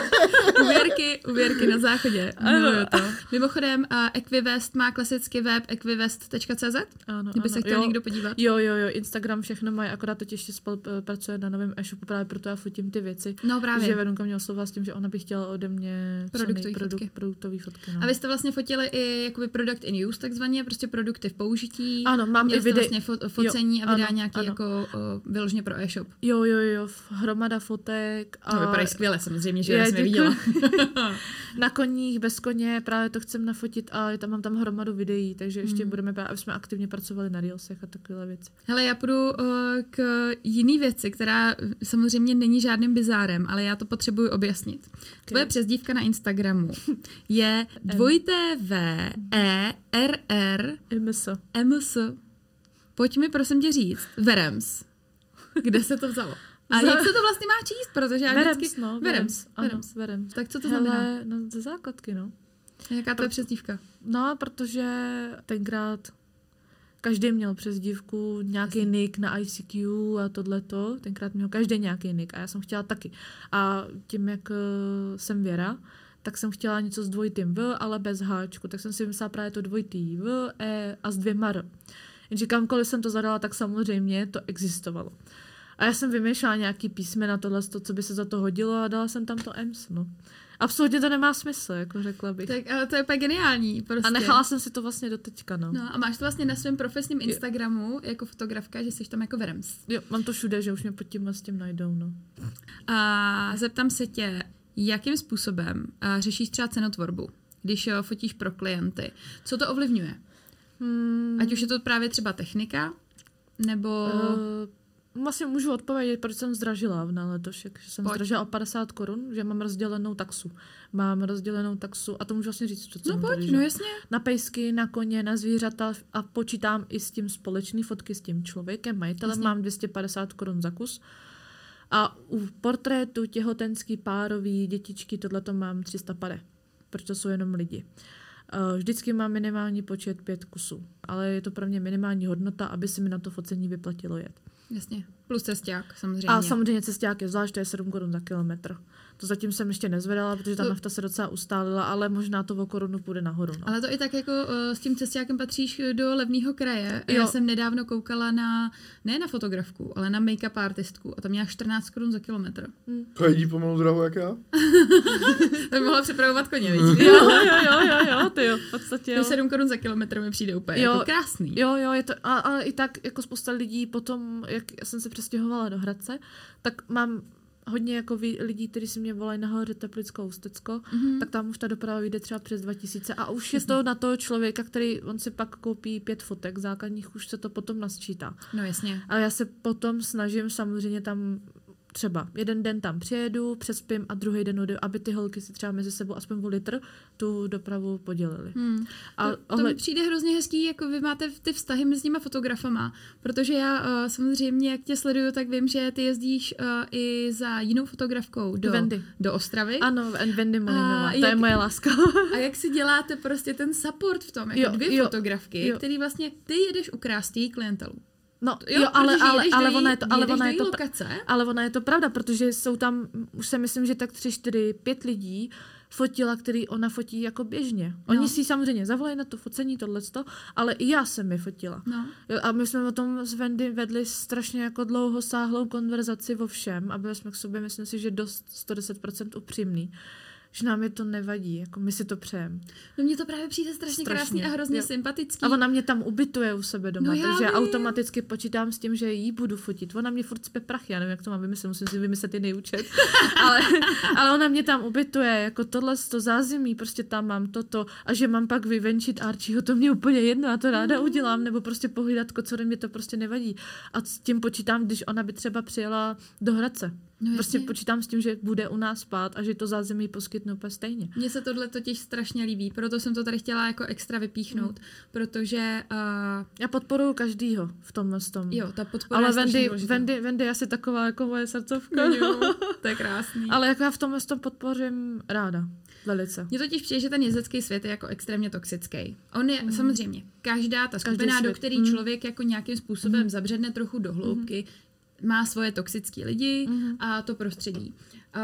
Uvěrky, uvěrky na záchodě. Miluju to. Mimochodem, uh, Equivest má klasický web equivest tečka cé zet. Ano, kdyby ano. se chtěl jo, někdo podívat. Jo, jo, jo, Instagram všechno mají, akorát teď ještě spolupracuje na novém e-shopu, právě proto já fotím ty věci. No právě. Že Verunka mě oslovila s tím, že ona by chtěla ode mě produktový produkt, fotky. produktový fotky. No. A vy jste vlastně fotili i jakoby product in use, takzvaně, prostě produkty v použití. Ano, mám i videa. Vlastně fo- focení jo, a vydá ano, nějaký ano. jako o, vyloženě pro e-shop. Jo, jo, jo, hromada fotek. A... No, vypadají skvěle, samozřejmě, že já já jsem je viděla. Na koních, bez koně, právě to chcem nafotit a tam mám tam hromadu videí, takže ještě hmm. budeme, aby jsme aktivně pracovali na reelsech a takové věci. Hele, já půjdu uh, k jiný věci, která samozřejmě není žádným bizárem, ale já to potřebuji objasnit. Okay. Tvoje přezdívka na Instagramu je dvojité V E R R M S. M S. Pojď mi prosím tě říct, Verems. Kde se to vzalo? A jak se to vlastně má číst? Protože já Verems, vždycky... no. Verems. Ano, Verems. Verems. Tak co to Hele, znamená? no, ze základky, no. Jaká to je přezdívka? No, protože tenkrát každý měl přezdívku, nějaký Jasně. nick na I C Q a tohleto. Tenkrát měl každý nějaký nick a já jsem chtěla taky. A tím, jak uh, jsem Věra, tak jsem chtěla něco s dvojitým V, ale bez háčku. Tak jsem si vymyslela právě to dvojitý V, E a s dvěma R. Jenže kamkoliv jsem to zadala, tak samozřejmě to existovalo. A já jsem vymýšlela nějaký písmena, tohle, to, co by se za to hodilo a dala jsem tam to E M S, no. Absolutně to nemá smysl, jako řekla bych. Tak, ale to je úplně geniální, prostě. A nechala jsem si to vlastně do teďka, no. No a máš to vlastně na svém profesním Instagramu jako fotografka, že jsi tam jako Verems. Jo, mám to všude, že už mě pod tím s tím najdou, no. A zeptám se tě, jakým způsobem a, řešíš třeba cenotvorbu, když jo, fotíš pro klienty? Co to ovlivňuje? Hmm. Ať už je to právě třeba technika, nebo... Uh, vlastně můžu odpovědět, proč jsem zdražila na letošek. Že jsem Pojď. zdražila o padesát korun, že mám rozdělenou taxu. Mám rozdělenou taxu a to můžu vlastně říct, co No pojď, tady, no jasně. Na pejsky, na koně, na zvířata a počítám i s tím společný fotky s tím člověkem, majitelem. Jasně. Mám dvě stě padesát korun za kus. A u portrétu, těhotenský, párový, dětičky, tohleto mám tři sta padesát, protože to jsou jenom lidi. Vždycky mám minimální počet pět kusů, ale je to pro mě minimální hodnota, aby se mi na to focení vyplatilo jet. Jasně. Plus cesťák, samozřejmě. A samozřejmě cesťák je zvlášť, to je sedm korun za kilometr. To zatím jsem ještě nezvedala, protože ta to... nafta se docela ustálila, ale možná to o korunu půjde nahoru. No. Ale to i tak jako uh, s tím cesťákem patříš do levného kraje. Jo. Já jsem nedávno koukala na, ne na fotografku, ale na make-up artistku a tam měla čtrnáct korun za kilometr. Hmm. To je pomalu draho jak já? To by mohla připravovat koně, víš? Jo, jo, jo, jo, jo, ty jo, v podstatě jo. sedm korun za kilometr mi přijde úplně jo, jako krásný. Jo, jo, je to, a, ale i tak jako spousta lidí potom, jak jsem se přestěhovala do Hradce, tak mám hodně jako vy, lidí, kteří si mě volají nahoře Teplicko, Ústecko, mm-hmm. tak tam už ta doprava vyjde třeba přes dva tisíce a už je to na toho člověka, který, on si pak koupí pět fotek základních, už se to potom nasčítá. No jasně. Ale já se potom snažím samozřejmě tam třeba jeden den tam přijedu, přespím a druhý den odjedu, aby ty holky si třeba mezi sebou aspoň o litr tu dopravu podělili. Hmm. A to, to ohle... mi přijde hrozně hezký, jako vy máte ty vztahy mezi těma fotografama, protože já uh, samozřejmě, jak tě sleduju, tak vím, že ty jezdíš uh, i za jinou fotografkou do, do Ostravy. Ano, Wendy Molinová, to jak, je moje láska. A jak si děláte prostě ten support v tom, jako jo, dvě jo, fotografky, jo. který vlastně ty jedeš ukrást její klientelu. No, jo, jo ale, ale, ale, ona je to, ale, ona je to, lokace. ale ona je to pravda, protože jsou tam, už se myslím, že tak tři, čtyři, pět lidí fotila, který ona fotí jako běžně. Oni no. si samozřejmě zavolají na to focení, tohleto, ale i já jsem je fotila. No. Jo, a my jsme o tom s Wendy vedli strašně jako dlouhosáhlou konverzaci o všem a byli jsme k sobě, myslím si, že dost sto deset procent upřímný. Že nám je to nevadí, jako my si to přejeme. No mně to právě přijde strašně, strašně krásný a hrozně jo. sympatický. A ona mě tam ubytuje u sebe doma, no takže já automaticky počítám s tím, že jí budu fotit. Ona mě furt cpe prachy, já nevím, jak to mám vymyslet, musím si vymyslet jiný účet. ale, ale ona mě tam ubytuje, jako tohle to zázemí, prostě tam mám toto a že mám pak vyvenčit Archieho, to mě úplně jedno, já to ráda udělám, nebo prostě pohlídat kocory, mě to prostě nevadí. A s tím počítám, když ona by třeba přijela do Hradce. No prostě počítám s tím, že bude u nás spát a že to zázemí poskytnu úplně stejně. Mně se tohle totiž strašně líbí, proto jsem to tady chtěla jako extra vypíchnout, mm. protože... Uh... Já podporuju každýho v tomhle tom. Jo, ta podpora ale je Wendy, Wendy, Wendy je asi taková jako moje srdcovka. No jo, to je krásný. Ale jako já v tomhle tom podpořím ráda. Velice. Mně totiž přijde, že ten jezdecký svět je jako extrémně toxický. On je mm. samozřejmě, každá ta skupina, do který mm. člověk jako nějakým způsobem mm. zabředne trochu do hloubky, mm. má svoje toxické lidi mm. a to prostředí.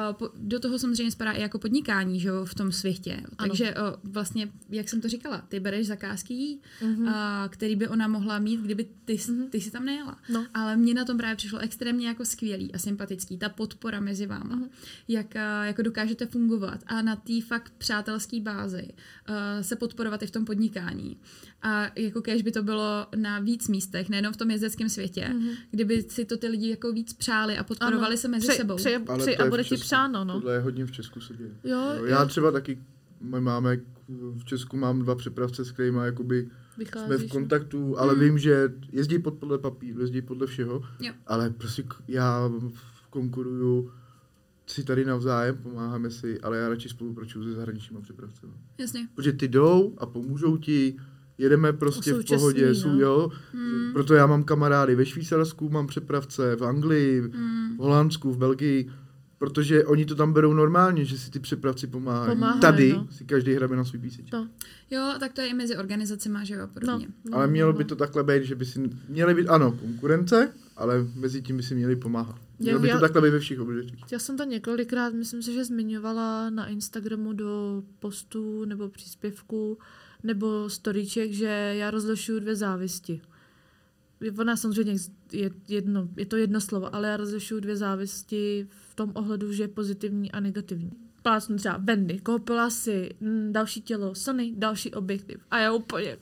Do toho samozřejmě spadá i jako podnikání, že jo, v tom světě. Takže o, vlastně, jak jsem to říkala, ty bereš zakázky jí, mm-hmm. a, který by ona mohla mít, kdyby ty, mm-hmm. ty si tam nejela. No. Ale mně na tom právě přišlo extrémně jako skvělý a sympatický, ta podpora mezi váma. Mm-hmm. Jak a, jako dokážete fungovat a na té fakt přátelské bázi a, se podporovat i v tom podnikání. A jako kéž by to bylo na víc místech, nejenom v tom jezdeckém světě, mm-hmm. kdyby si to ty lidi jako víc přáli a podporovali ano. se mezi při, sebou. Při, při, a bude ti přáno, no. Tohle je hodně v Česku se děje. Jo, jo, já jo. třeba taky, máme v Česku mám dva přepravce, s kterými jakoby jsme v kontaktu, ale mm. vím, že jezdí pod podle papíru, jezdí podle všeho, jo. ale prostě já konkuruju si tady navzájem, pomáháme si, ale já radši spolupracuju se zahraničníma přepravcemi. Jasně. Protože ty jdou a pomůžou ti, jedeme prostě v pohodě, čestný, jsou, no. jo. Hmm. Proto já mám kamarády ve Švýcarsku, mám přepravce, v Anglii, hmm. v Holandsku, v Belgii, protože oni to tam berou normálně, že si ty přepravci pomáhají. Pomáhaj, Tady no. si každý hrabe na svůj píseček. To. Jo, tak to je i mezi organizacemi, že jo, podobně. No, ale mělo by to takhle být, že by si měly být, ano, konkurence, ale mezi tím by si měli pomáhat. Mělo by to takhle být ve všech oblastech. Já jsem to několikrát, myslím si, že zmiňovala na Instagramu do postů nebo příspěvků nebo storíček, že já rozlišuju dvě závisti. Ona samozřejmě je, jedno, je to jedno slovo, ale já rozlišuju dvě závisti v tom ohledu, že je pozitivní a negativní. Plácnu třeba Wendy, koupila si m, další tělo, Sony, další objektiv a já úplně,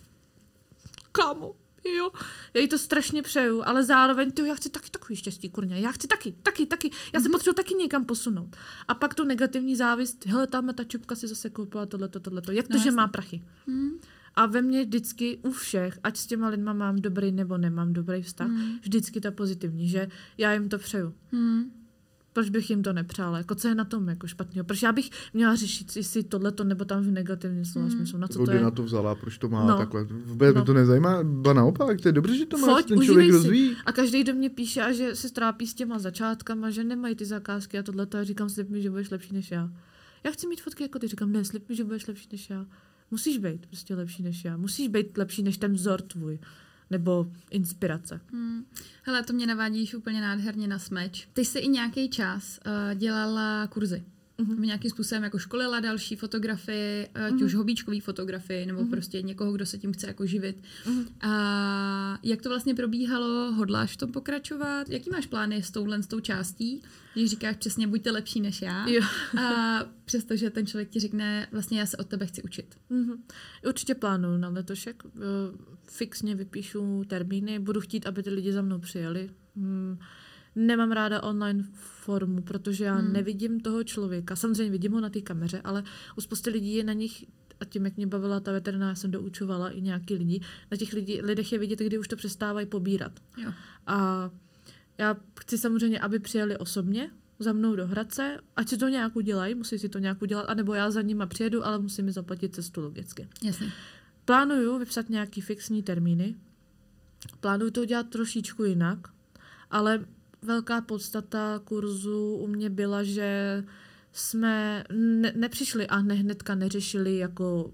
kámo, jo, já jí to strašně přeju, ale zároveň, tyjo, já chci taky takový štěstí, kurňa, já chci taky, taky, taky, já se potřebuji taky někam posunout. A pak tu negativní závist, hele, tam ta čupka si zase koupila tohleto, tohleto, jak to, no, že má prachy. Hmm. A ve mně vždycky u všech, ať s těma lidma mám dobrý nebo nemám dobrý vztah, hmm. vždycky ta pozitivní, že já jim to přeju. Hmm. Proč bych jim to nepřála? Jako, co je na tom jako špatného? Proč já bych měla řešit, jestli tohleto nebo tam v negativním slova hmm. smyslu? Na co to, to je? na to vzala, proč to má no. takhle? Vůbec no. to nezajímá, ba naopak, to je dobře, že to má, Foť, ten člověk rozvíjí. A každý do mě píše, a že se trápí s těma začátkama, že nemají ty zakázky a tohleto. A říkám, slib mi, že budeš lepší než já. Já chci mít fotky jako ty, říkám, ne, slib mi, že budeš lepší než já. Musíš být prostě lepší než já. Musíš být lepší než ten vzor tvůj. Nebo inspirace. Hmm. Hele, to mě navádíš úplně nádherně na smeč. Ty jsi i nějaký čas uh, dělala kurzy. Mm-hmm. Nějakým způsobem jako školila další fotografii, ať mm-hmm. už hobíčkový fotografii, nebo mm-hmm. prostě někoho, kdo se tím chce jako živit. Mm-hmm. A jak to vlastně probíhalo? Hodláš v tom pokračovat? Jaký máš plány s touhle s tou částí? Když říkáš přesně, buďte lepší než já. Jo. A přestože ten člověk ti řekne, vlastně já se od tebe chci učit. Mm-hmm. Určitě plánuju na letošek. Fixně vypíšu termíny. Budu chtít, aby ty lidi za mnou přijeli. Hmm. Nemám ráda online formu, protože já hmm. nevidím toho člověka. Samozřejmě vidím ho na té kameře, ale u spousty lidí je na nich, a tím, jak mě bavila ta veterinář, já jsem doučovala i nějaký lidi, na těch lidi, lidech je vidět, kdy už to přestávají pobírat. Jo. A já chci samozřejmě, aby přijeli osobně za mnou do Hradce, ať si to nějak udělají, musí si to nějak udělat, anebo já za nima přijedu, ale musím mi zaplatit cestu logicky. Jasně. Plánuju vypsat nějaký fixní termíny, plánuju to udělat trošičku jinak, ale velká podstata kurzu u mě byla, že jsme ne- nepřišli a ne- hnedka neřešili jako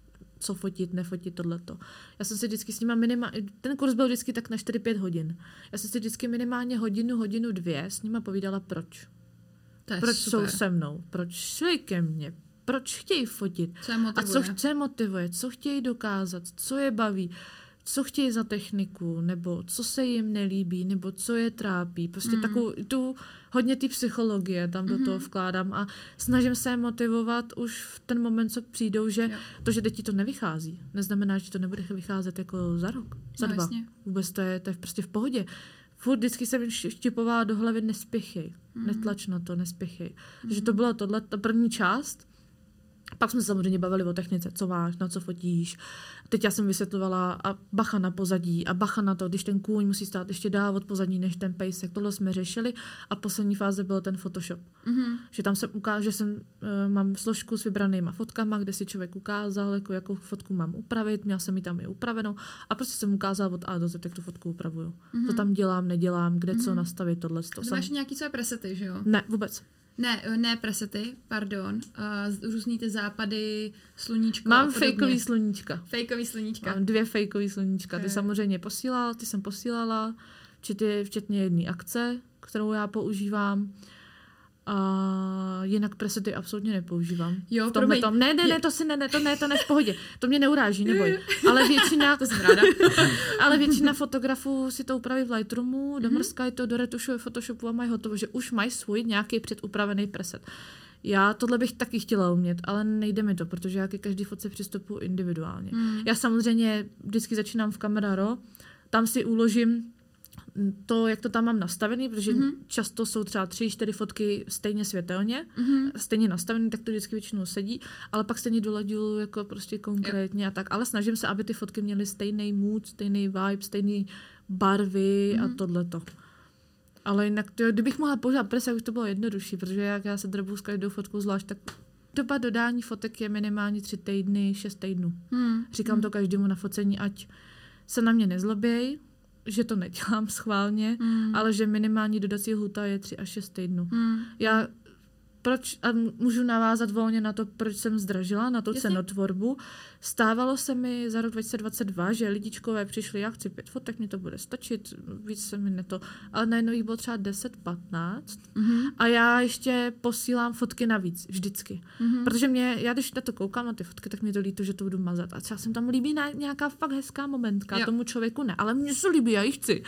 co fotit, nefotit, tohleto. Já jsem si vždycky s nima minimálně, ten kurz byl vždycky tak na čtyři pět hodin. Já jsem si vždycky minimálně hodinu, hodinu, dvě s nima povídala proč. Proč super. Jsou se mnou, proč šli ke mně, proč chtějí fotit co je motivuje. A co chce motivuje, co chtějí dokázat, co je baví. Co chtějí za techniku, nebo co se jim nelíbí, nebo co je trápí. Prostě mm. takovou tu hodně ty psychologie tam mm-hmm. do toho vkládám a snažím se motivovat už v ten moment, co přijdou, že jo. to, že teď ti to nevychází, neznamená, že to nebude vycházet jako za rok, za no, dva. Jasně. Vůbec to je, to je prostě v pohodě. Furt vždycky jsem štěpovala do hlavy, nespěchej, mm. netlač na to, nespěchej. Mm. Takže to byla tohle, ta první část. Pak jsme se samozřejmě bavili o technice, co máš, na co fotíš. Teď já jsem vysvětlovala a bacha na pozadí a bacha na to, když ten kůň musí stát ještě dál od pozadí než ten pejsek. Tohle jsme řešili a poslední fáze byl ten Photoshop. Mm-hmm. Že tam jsem ukázal, že jsem, uh, mám složku s vybranýma fotkama, kde si člověk ukázal, jako, jakou fotku mám upravit, měl jsem ji tam i upravenou a prostě jsem ukázal od A do Z, jak tu fotku upravuju. Mm-hmm. Co tam dělám, nedělám, kde mm-hmm. co nastavit, tohle. To máš jsem... nějaký své presety, že jo? Ne, vůbec. Ne, ne presety, pardon. Uh, různý ty západy, sluníčko. Mám fejkový sluníčka. Fejkový sluníčka. Mám dvě fejkový sluníčka. Okay. Ty samozřejmě posílal, ty jsem posílala, včetně, včetně jedné akce, kterou já používám. A jinak presety absolutně nepoužívám. Jo, promiň. Tom. Ne, ne, ne, to si ne, ne, to ne, to ne v pohodě. To mě neuráží, neboj. Ale většina, to jsem ráda. ale většina fotografů si to upraví v Lightroomu, mm-hmm. domrskají to, doretušují v Photoshopu a mají hotovo, že už mají svůj nějaký předupravený preset. Já tohle bych taky chtěla umět, ale nejde mi to, protože já ke každý fotce přistupuji individuálně. Mm. Já samozřejmě vždycky začínám v Camera Raw, tam si uložím to, jak to tam mám nastavený, protože mm-hmm. často jsou třeba tři, čtyři fotky stejně světelně, mm-hmm. stejně nastavený, tak to vždycky většinou sedí, ale pak stejně dolaďuju jako prostě konkrétně a tak, ale snažím se, aby ty fotky měly stejný mood, stejný vibe, stejný barvy mm-hmm. a tohleto. Ale jinak, to, kdybych mohla používat preset, už to bylo jednodušší, protože jak já se drbu s každou fotkou zvlášť, tak doba dodání fotek je minimálně tři týdny, šest týdnů. Mm-hmm. Říkám to každému na focení, ať se na mě nezloběj, že to nedělám schválně, mm. ale že minimální dodací lhůta je tři až šest týdnů. Mm. Já proč, a můžu navázat volně na to, proč jsem zdražila, na tu Jasně. cenotvorbu. Stávalo se mi za rok dva tisíce dvacet dva, že lidičkové přišli, já chci pět fotek, mě to bude stačit, víc se mi neto. Ale najednou jich bylo třeba deset patnáct mm-hmm. a já ještě posílám fotky navíc, vždycky. Mm-hmm. Protože mě, já když na to koukám na ty fotky, tak mě to líto, že to budu mazat. A třeba se tam líbí nějaká fakt hezká momentka, jo. tomu člověku ne, ale mně se líbí, já ji chci.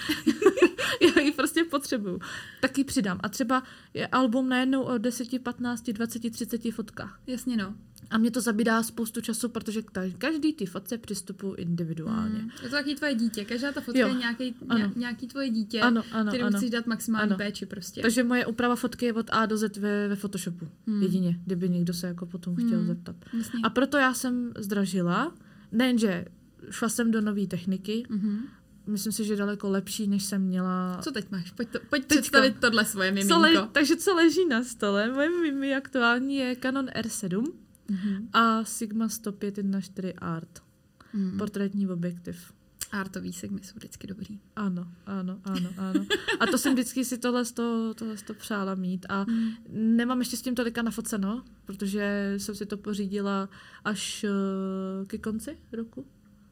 Já ji prostě potřebuju. Tak ji přidám. A třeba je album najednou o deset, patnáct, dvacet, třicet fotkách. Jasně no. A mě to zabírá spoustu času, protože každý ty fotce přistupuji individuálně. Mm. Je to taky tvoje dítě. Každá ta fotka jo. je nějaký, ně, nějaký tvoje dítě, ano, ano, který ano. musíš dát maximální ano. péči prostě. Takže moje úprava fotky je od A do Z ve, ve Photoshopu. Mm. Jedině, kdyby někdo se jako potom chtěl mm. zeptat. Jasně. A proto já jsem zdražila. Nejenže šla jsem do nové techniky, mm-hmm. myslím si, že daleko lepší, než jsem měla. Co teď máš? Pojď, to, pojď představit tohle svoje miminko. Co le, takže co leží na stole? Moje mimi aktuální je Canon R sedm mm-hmm. a Sigma sto pět jedna čtyři Art. Mm-hmm. Portrétní objektiv. Artový segmy jsou vždycky dobrý. Ano, ano, ano, ano. A to jsem vždycky si tohle to, tohle to přála mít a hmm. nemám ještě s tím tolika nafoceno, protože jsem si to pořídila až uh, ke konci roku.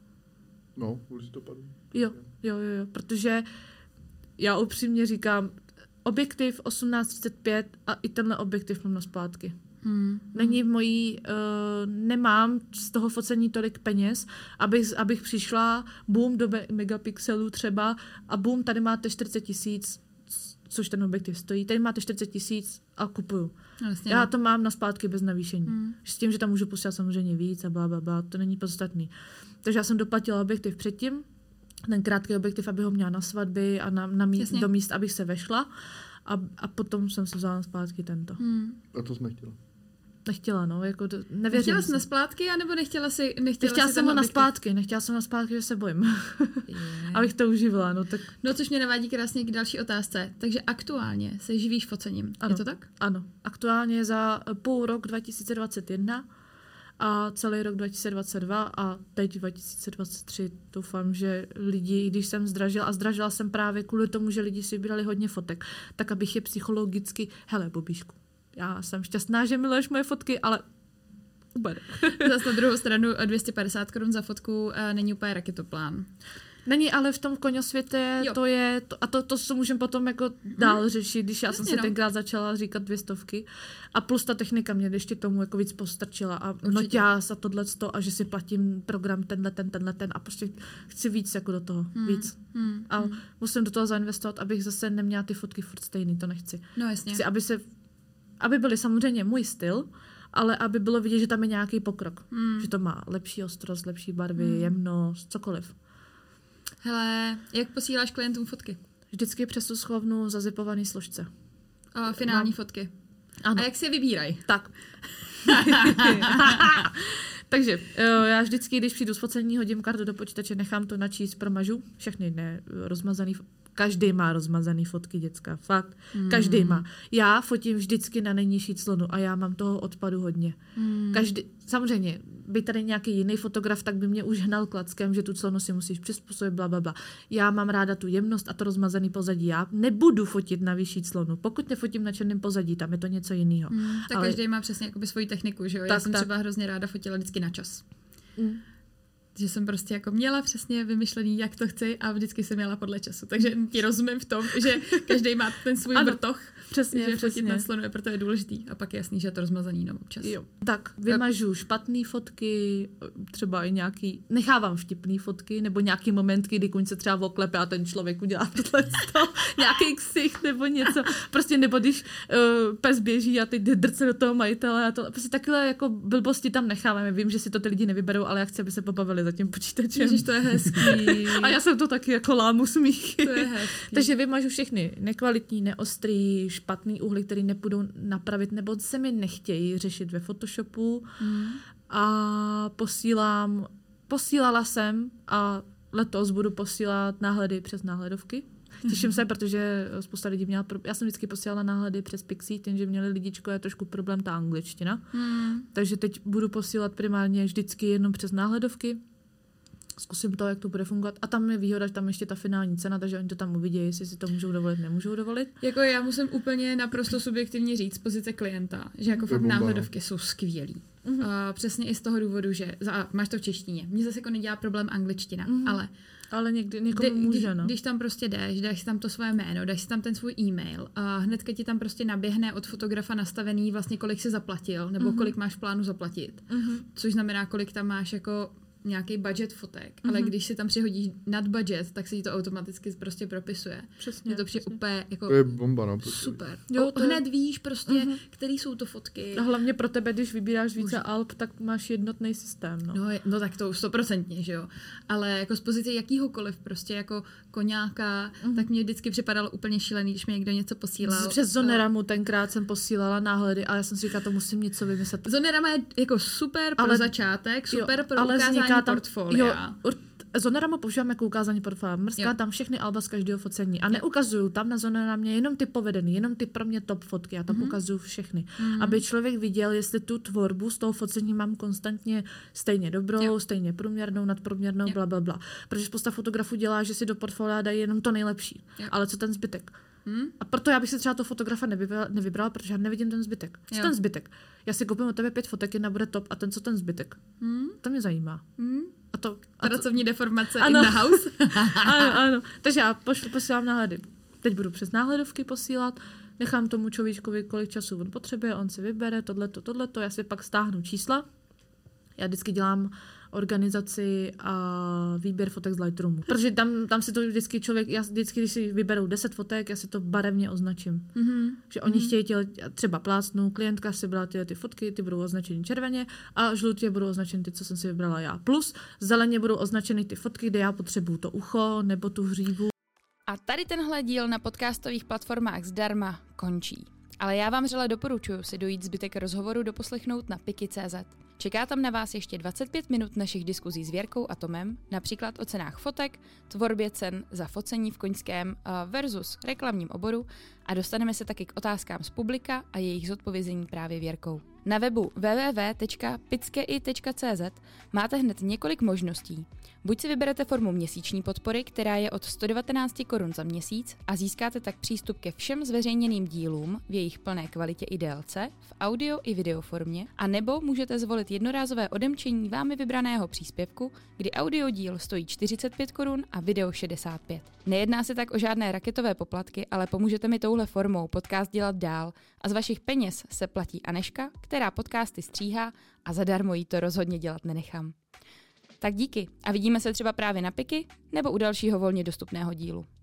No, v listopadu. Jo, jo, jo, jo, protože já upřímně říkám, objektiv osmnáct třicet pět a i tenhle objektiv mám na splátky. Hmm. Není v mojí, uh, nemám z toho focení tolik peněz, abych, abych přišla, boom, do megapixelů třeba a boom, tady máte čtyřicet tisíc, což ten objektiv stojí, tady máte čtyřicet tisíc a kupuju. Vlastně Já to mám na splátky bez navýšení. Hmm. S tím, že tam můžu posílat samozřejmě víc a bla, bla, bla, to není podstatný. Takže já jsem doplatila objektiv předtím, ten krátký objektiv, aby ho měla na svatby a na, na míst, do míst, abych se vešla a, a potom jsem se vzala na splátky tento. Hmm. A to jsi nechtěla? Nechtěla, no, jako to, nevěřím. Nechtěla jsi na splátky, anebo nechtěla si nechtěla, nechtěla si jsem ho na splátky, nechtěla jsem na splátky, že se bojím. Abych to užívala, no tak. No, což mě navádí krásně k další otázce. Takže aktuálně se živíš focením, ano, je to tak? Ano, aktuálně za půl rok dva tisíce dvacet jedna a celý rok dva tisíce dvacet dva a teď dva tisíce dvacet tři doufám, že lidi, když jsem zdražila a zdražila jsem právě kvůli tomu, že lidi si vybírali hodně fotek, tak abych je psychologicky, hele, Bobíšku, já jsem šťastná, že miluješ moje fotky, ale uber. Zase na druhou stranu dvě stě padesát korun za fotku uh, není úplně raketoplán. Není, ale v tom koňosvětě jo. to je, to, a to, to se můžeme potom jako dál hmm. řešit, když já Jasně, jsem si no. tenkrát začala říkat dvě stovky a plus ta technika mě ještě tomu jako víc postrčila a noťás a tohleto a že si platím program tenhle, ten, tenhle, ten a prostě chci víc jako do toho, hmm. víc. Hmm. A hmm. musím do toho zainvestovat, abych zase neměla ty fotky furt stejný, to nechci. No jasně. Chci, aby se, aby byly samozřejmě můj styl, ale aby bylo vidět, že tam je nějaký pokrok. Hmm. Že to má lepší ostrost, lepší barvy, hmm. jemnost, cokoliv. Hele, jak posíláš klientům fotky? Vždycky přes tu schovnu zazipovaný složce. A finální Mám. fotky. Ano. A jak si je vybírají? Tak. Takže já vždycky, když přijdu z focení, hodím kartu do počítače, nechám to načíst, promažu. Všechny ne, rozmazaný, každý má rozmazaný fotky, děcka, fakt. Mm. Každý má. Já fotím vždycky na nejnižší clonu a já mám toho odpadu hodně. Mm. Každý, samozřejmě, by tady nějaký jiný fotograf, tak by mě už hnal klackem, že tu clonu si musíš přizpůsobit, bla, bla, bla. Já mám ráda tu jemnost a to rozmazaný pozadí. Já nebudu fotit na vyšší clonu. Pokud nefotím na černém pozadí, tam je to něco jiného. Mm, tak ale... každý má přesně jakoby svoji techniku, že jo? Já tak, jsem tak. třeba hrozně ráda fotila vždycky na čas. Mm. Že jsem prostě jako měla přesně vymyšlený, jak to chci a vždycky jsem měla podle času. Takže ti rozumím v tom, že každý má ten svůj ano, vrtoch, přesně, že fotit na slonu je proto je důležitý a pak je jasný, že je to rozmazaný no občas. Jo. Tak vymažu špatný fotky, třeba i nějaký, nechávám vtipný fotky, nebo nějaký momentky, kdy kuň se třeba oklepe a ten člověk udělá tohle nějaký ksicht nebo něco. Prostě nebo když uh, pes běží a teď drce do toho majitele a to, prostě takové jako blbosti tam necháváme. Vím, že si to ty lidi nevyberou, ale já chci, aby se pobavili za tím počítačem. Ježiš, to je hezký. A já jsem to taky jako lámu smíchy. To je hezký. Takže vymažu všechny nekvalitní, neostrý, špatný úhly, který nepůjdou napravit, nebo se mi nechtějí řešit ve Photoshopu. Hmm. A posílám, posílala jsem a letos budu posílat náhledy přes náhledovky. Těším se, protože spousta lidí měla, já jsem vždycky posílala náhledy přes Pixie, tím, že měli lidičko, je trošku problém ta angličtina. Hmm. Takže teď budu posílat primárně vždycky jenom přes náhledovky. Zkusím to, jak to bude fungovat. A tam je výhoda, že tam ještě ta finální cena, takže oni to tam uvidí, jestli si to můžou dovolit, nemůžou dovolit. Jako já musím úplně naprosto subjektivně říct z pozice klienta, že jako fakt náhledovky jsou skvělý. Mm-hmm. Uh, přesně i z toho důvodu, že za, máš to v češtině. Mně zase jako nedělá problém angličtina, mm-hmm. ale ale někdy někomu kdy, může, no. Když, když tam prostě jdeš, dáš si tam to svoje jméno, dáš si tam ten svůj e-mail a hnedka ti tam prostě naběhne od fotografa nastavený vlastně kolik jsi zaplatil, nebo mm-hmm. kolik máš v plánu zaplatit. Mm-hmm. Což znamená, kolik tam máš jako nějaký budget fotek, mm-hmm. ale když si tam přihodíš nad budget, tak se ti to automaticky prostě propisuje. Přesně. Je to přijde úplně jako to je bomba, no. Prostě. Super. Jo, to hned je... víš prostě, mm-hmm. který jsou to fotky. A hlavně pro tebe, když vybíráš více Už. alb, tak máš jednotný systém, no. No, no tak to stoprocentně, že jo. Ale jako z pozice jakýhokoliv prostě jako koňáka, mm-hmm. tak mě vždycky připadalo úplně šílený, když mi někdo něco posílal. Přes Zoneramu tenkrát jsem posílala náhledy a já jsem si říkala, to musím něco vymyslet. Zonerama je jako super pro ale, začátek, super jo, pro ukázání tam, portfolia. Jo, Zonerama používám jako ukázání portfolia. Mrská tam všechny alba z každého focení a neukazuju tam na Zoneramě jenom ty povedený, jenom ty pro mě top fotky, já tam mm-hmm. ukazuju všechny. Mm-hmm. Aby člověk viděl, jestli tu tvorbu z toho focení mám konstantně stejně dobrou, jo. stejně průměrnou, nadprůměrnou, jo. bla, bla, bla. Protože spousta fotografů dělá, že si do portfolia dají jenom to nejlepší. Jo. Ale co ten zbytek? Hmm? A proto já bych si třeba toho fotografa nevybrala, nevybrala, protože já nevidím ten zbytek. Co jo. ten zbytek? Já si koupím od tebe pět fotek, jedna bude top a ten co ten zbytek? Hmm? To mě zajímá. Hmm? A to, a pracovní to... deformace ano. in the house. ano, ano. Takže já pošlu, posílám náhledy. Teď budu přes náhledovky posílat, nechám tomu človíčkovi, kolik času on potřebuje, on si vybere tohleto, tohleto, já si pak stáhnu čísla. Já vždycky dělám organizaci a výběr fotek z Lightroomu. Protože tam, tam si to vždycky člověk, já vždycky, když si vyberou deset fotek, já si to barevně označím. Mm-hmm. Že oni mm-hmm. chtějí těle, třeba plácnu, klientka si brala tyhle ty fotky, ty budou označeny červeně a žlutě budou označeny ty, co jsem si vybrala já. Plus zeleně budou označeny ty fotky, kde já potřebuju to ucho nebo tu hříbu. A tady tenhle díl na podcastových platformách zdarma končí. Ale já vám vřele doporučuji si dojít zbytek rozhovoru doposlechnout na piky tečka cé zet. Čeká tam na vás ještě dvacet pět minut našich diskuzí s Věrkou a Tomem, například o cenách fotek, tvorbě cen za focení v koňském versus reklamním oboru a dostaneme se taky k otázkám z publika a jejich zodpovězení právě Věrkou. Na webu w w w tečka pickei tečka cé zet máte hned několik možností. Buď si vyberete formu měsíční podpory, která je od sto devatenáct korun za měsíc a získáte tak přístup ke všem zveřejněným dílům v jejich plné kvalitě i délce, v audio i video formě, a nebo můžete zvolit jednorázové odemčení vámi vybraného příspěvku, kdy audiodíl stojí čtyřicet pět korun a video šedesát pět. Nejedná se tak o žádné raketové poplatky, ale pomůžete mi touhle formou podcast dělat dál a z vašich peněz se platí Aneška, která podcasty stříhá a zadarmo jí to rozhodně dělat nenechám. Tak díky a vidíme se třeba právě na Piky nebo u dalšího volně dostupného dílu.